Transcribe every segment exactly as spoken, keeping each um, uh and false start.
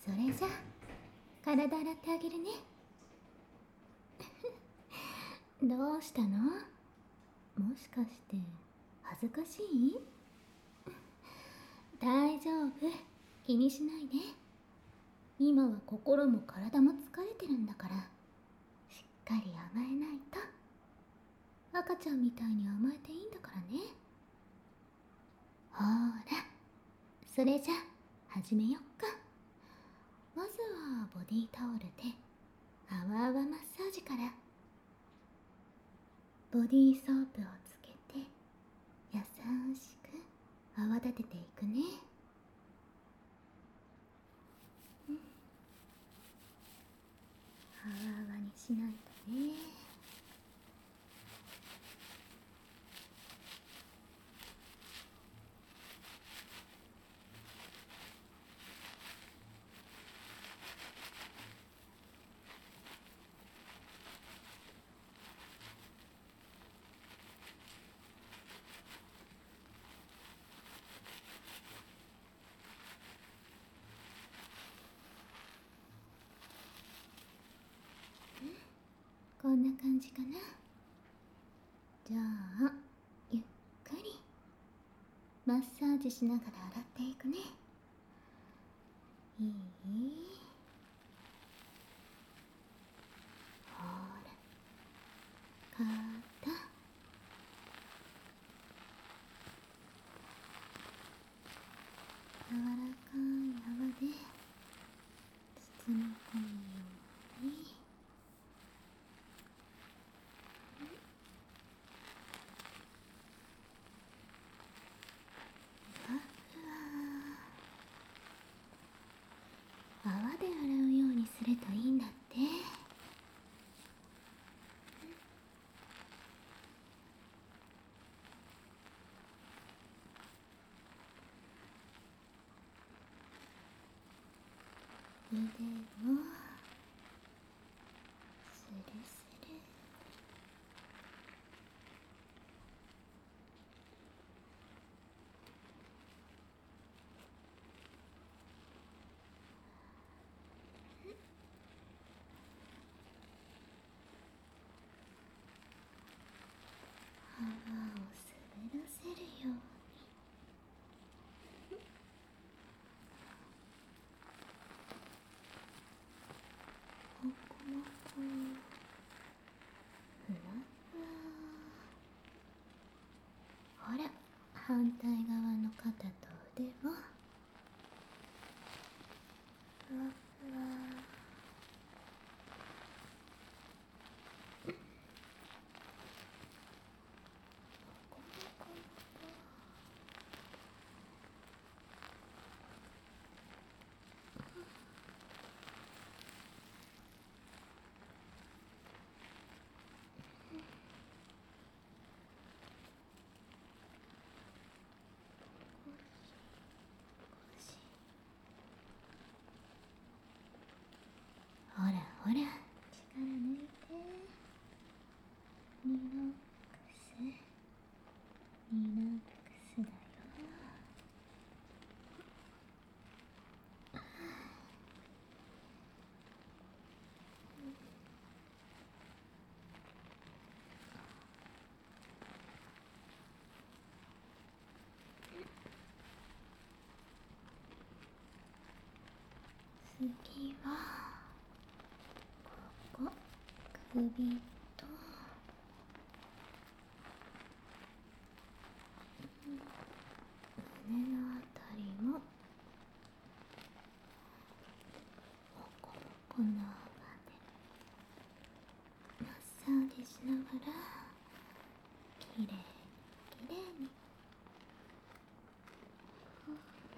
それじゃ体洗ってあげるね。どうしたの？もしかして恥ずかしい？大丈夫、気にしないで。今は心も体も疲れてるんだから、しっかり甘えないと。赤ちゃんみたいに甘えていいんだからね。ほーら、それじゃ始めよっか。まずはボディタオルであわあわマッサージから。ボディーソープをつけて優しく泡立てていくね。うん、あわあわにしないとね。こんな感じかな。じゃあゆっくりマッサージしながら洗っていくね。いい？ほら、肩、柔らかい泡で包み込むように。ふわふわ、泡で洗うようにするといいんだって。腕もスルスル。泡を滑らせるように。もこもこ、ふわふわ。ほら、反対側の肩と腕もふわふわ。もこもこもこ。ほらほら、力抜いて。リラックス、リラックスだよ。次はここ、首と胸のあたりももこもこの泡でマッサージしながらきれいにきれいに。も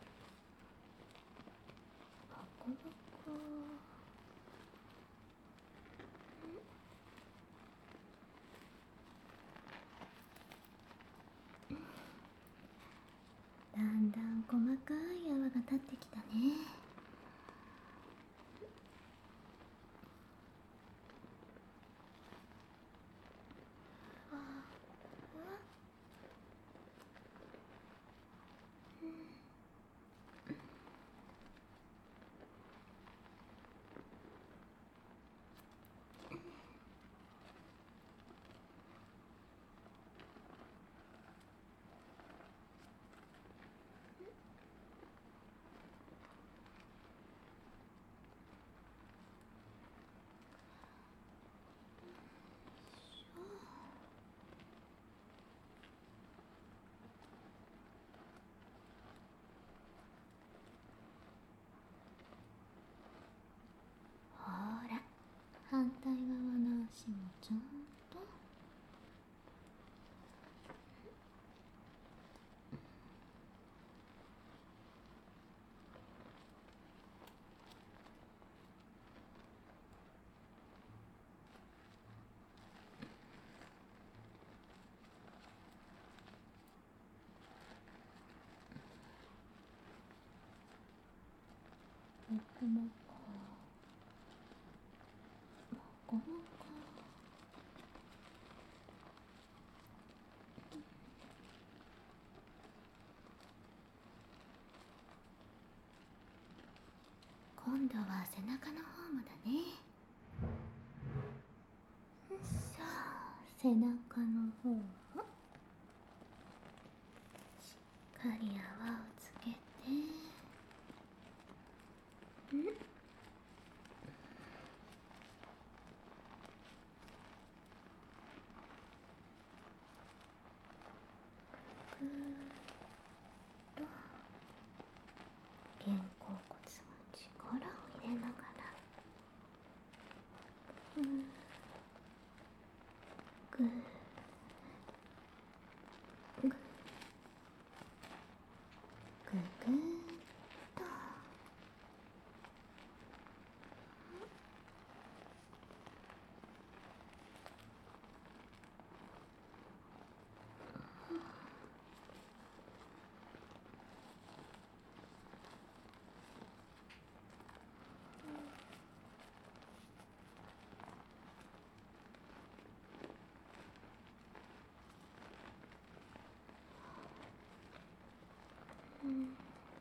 こもこ。だんだん細かい泡が立ってきたね。ふわふわ。 もこもこもこもこ。今度は背中の方もだね。さあ、背中の方もしっかり泡をつけて、んぐーっと肩甲骨に力を入れながら、うん、ぐーぐーぐぐーっと。うん、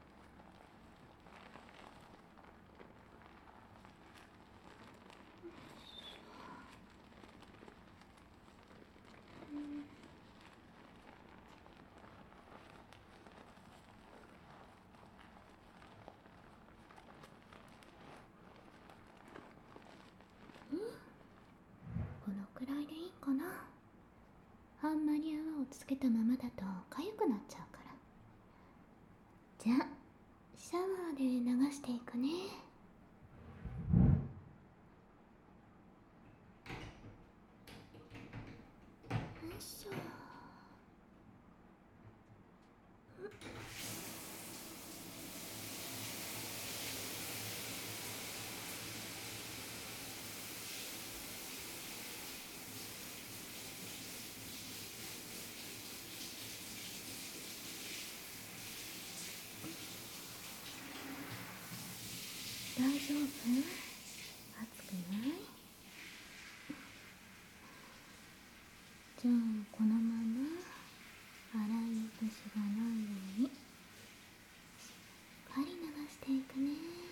このくらいでいいかな。あんまり泡をつけたままだと痒くなっちゃうから。じゃあシャワーで流していくね。よいしょ。大丈夫？熱くない？じゃあこのまま洗い落としがないようにしっかり流していくね。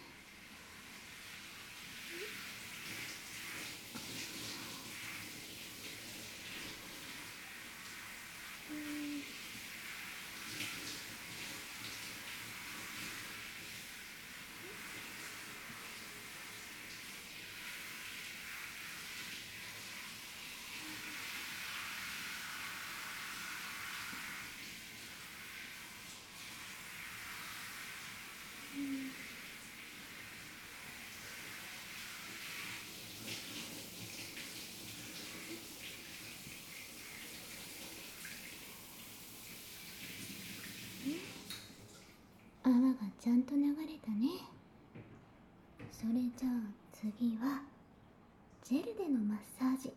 泡がちゃんと流れたね。それじゃあ次はジェルでのマッサージ。知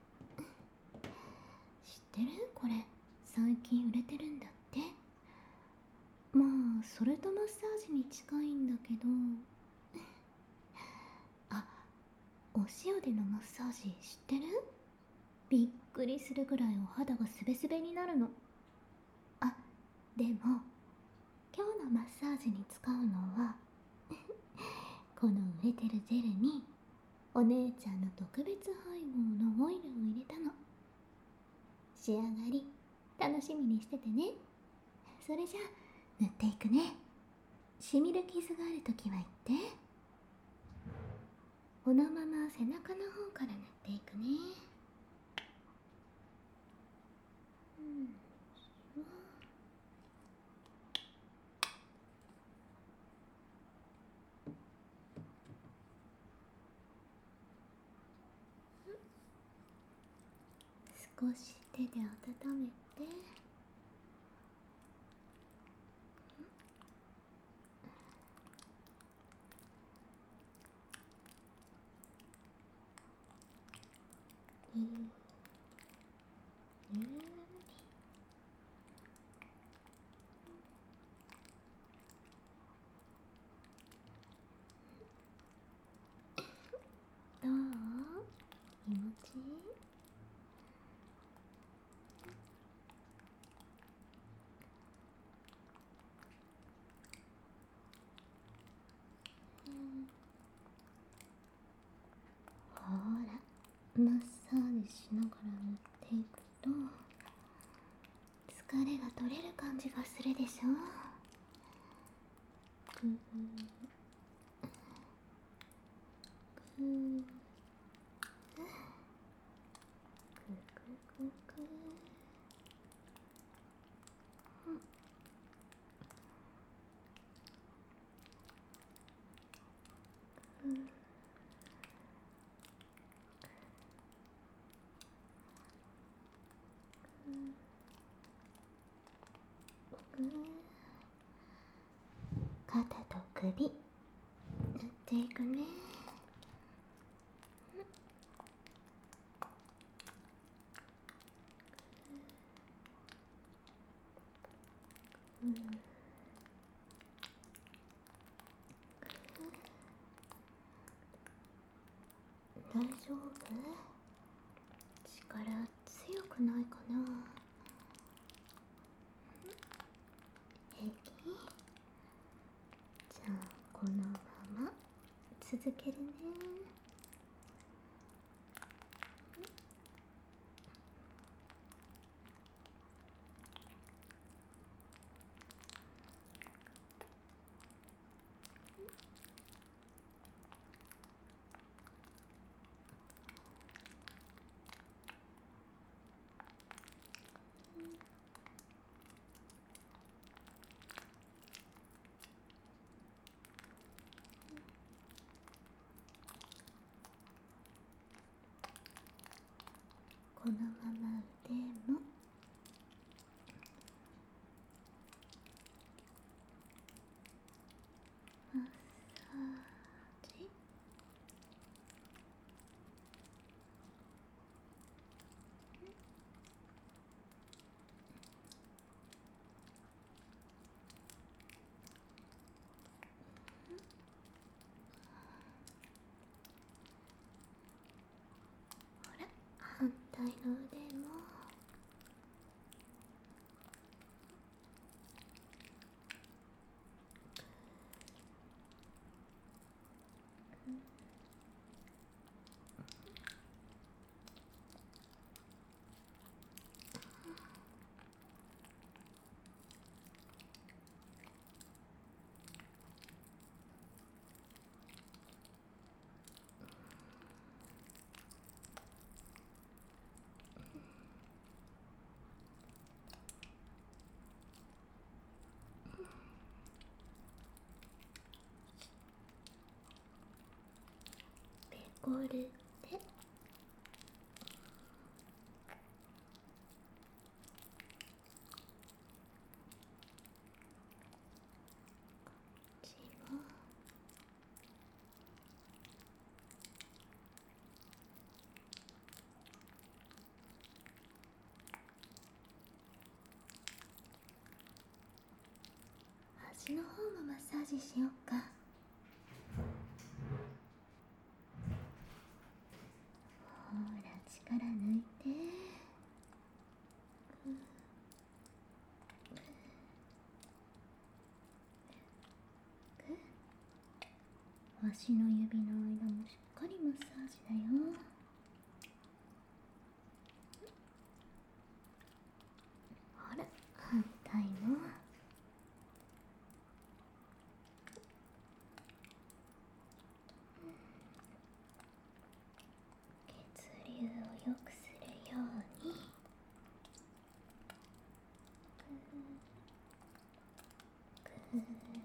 ってる？これ最近売れてるんだって。まあそれとマッサージに近いんだけど、あ、お塩でのマッサージ知ってる？びっくりするぐらいお肌がスベスベになるの。あ、でも今日のマッサージに使うのはこの売れてるジェルにお姉ちゃんの特別配合のオイルを入れたの。仕上がり楽しみにしててね。それじゃあ塗っていくね。しみる傷があるときは言って。このまま背中の方から塗っていくね。うん、少し手で温めて、ゆっゆるり。 うん、ほら、マッサージしながら塗っていくと疲れが取れる感じがするでしょ。ぐーぐーぐぐぐぐうん、肩と首塗っていくね。うん、大丈夫？力強くないかな？平気？じゃあこのまま続けるね。このまま腕もマッサージ。ほら、反対の腕も。ペコルテ。足の方もマッサージしようか。ほら、力抜いて。足の指の間もしっかりマッサージだよ。ほら、反対も。血流を良くするように。ぐーぐー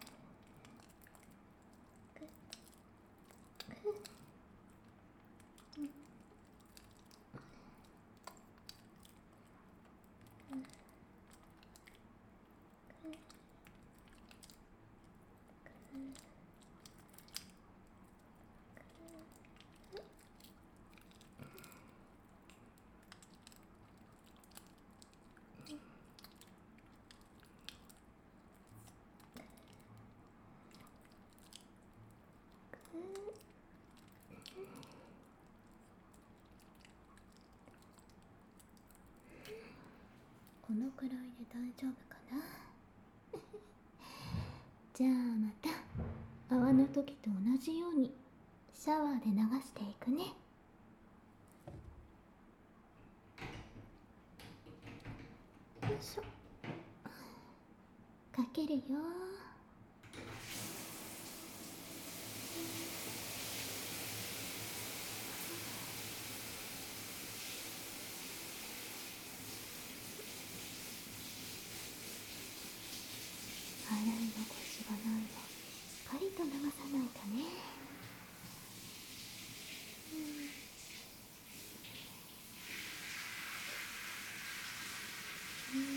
のくらいで大丈夫かな。じゃあまた泡の時と同じようにシャワーで流していくね。よいしょ。かけるよ。洗い残しがないのしっかりと流さないとね。うん、うん、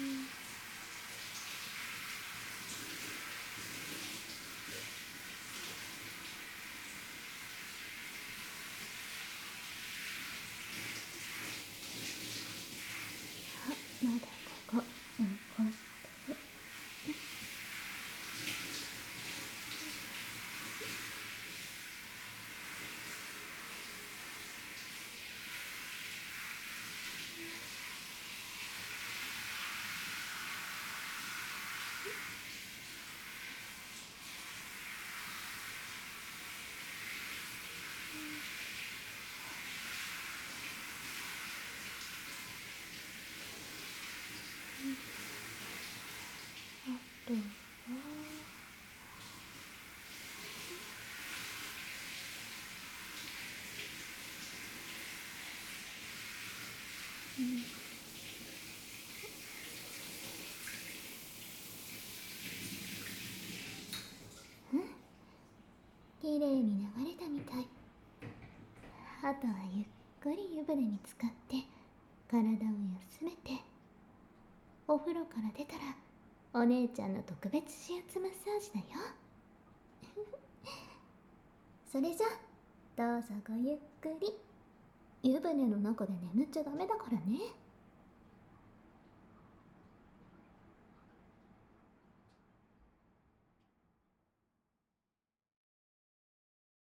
あ、まだここ残ってる。あとはうん、きれいに流れたみたい。あとはゆっくり湯船に浸かって体を休めて、お風呂から出たらお姉ちゃんの特別指圧マッサージだよ。それじゃどうぞごゆっくり。湯船の中で眠っちゃダメだからね。